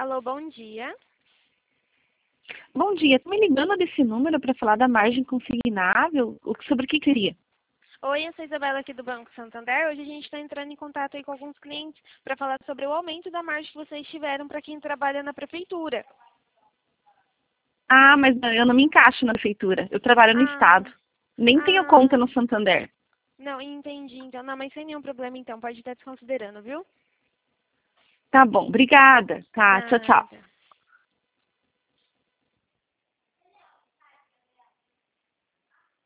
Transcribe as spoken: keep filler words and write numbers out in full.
Alô, bom dia. Bom dia, tô me ligando desse número para falar da margem consignável. O que- Sobre o que queria? Oi, eu sou a Isabela aqui do Banco Santander. Hoje a gente está entrando em contato aí com alguns clientes para falar sobre o aumento da margem que vocês tiveram para quem trabalha na prefeitura. Ah, mas não, eu não me encaixo na prefeitura. Eu trabalho no Ah, Estado. Nem tenho conta ah, no Santander. não, entendi. Então, não, mas sem nenhum problema então. Pode estar desconsiderando, viu? Tá bom, obrigada. Tá, tchau, tchau. Nada.